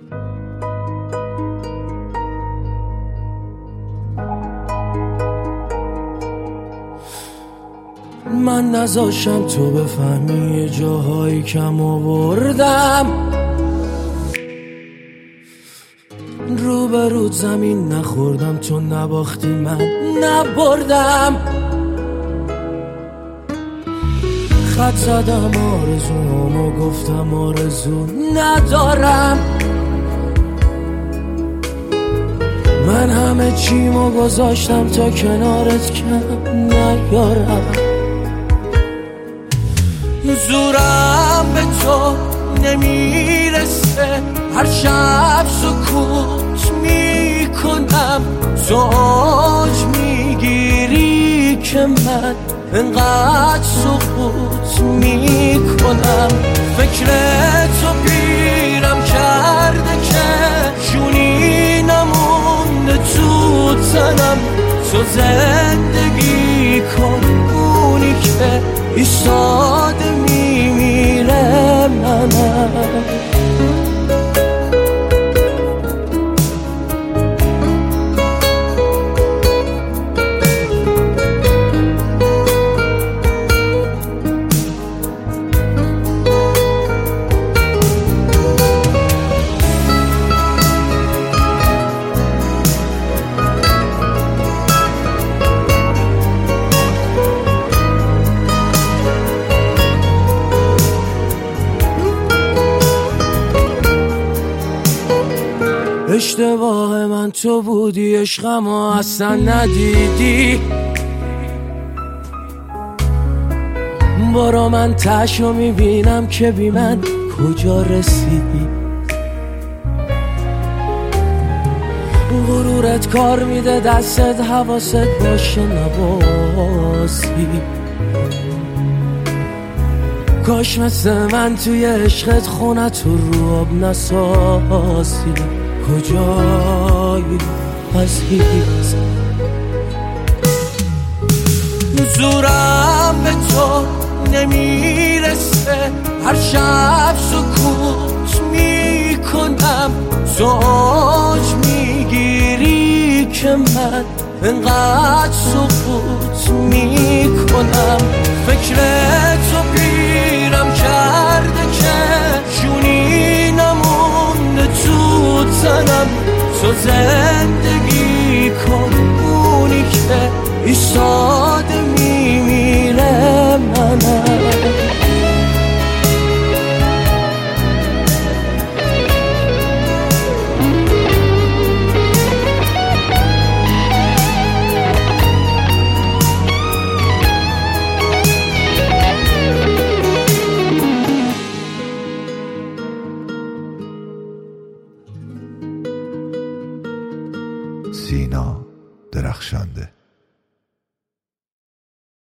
من نذاشم تو بفهمی یه جاهایی کم آوردم، روبرود زمین نخوردم، تو نباختی من نبردم. خط زدم آرزومو گفتم آرزو ندارم، من همه چیمو گذاشتم تا کنارت کم نیارم. زورم به تو نمیرسه، هر شب سکوت میکنم، تو اوج میگیری که من انقدر سکوت میکنم. فکر تو پیرم کرده که جونی نمونده تو تنم، تو زندگی کن اونی که ایستاده میمیره منم. اشتباه من تو بودی، عشقم اصلا ندیدی، برا من تشو میبینم که بی من کجا رسیدی. غرورت کار میده دستت، حواست باشه نباسی. کاش مثل من توی عشقت خونت رو آب نسازی. کجایی عزیز؟ زورم به تو نمیرسه، هر شب سکوت میکنم، تو اوج میگیری که من انقدر سکوت میکنم. فکر تو پیرم کرده که جونی نمونده تو تنم، تو زندگی کن اونی که ایستاده میمیره منم. سینا درخشنده.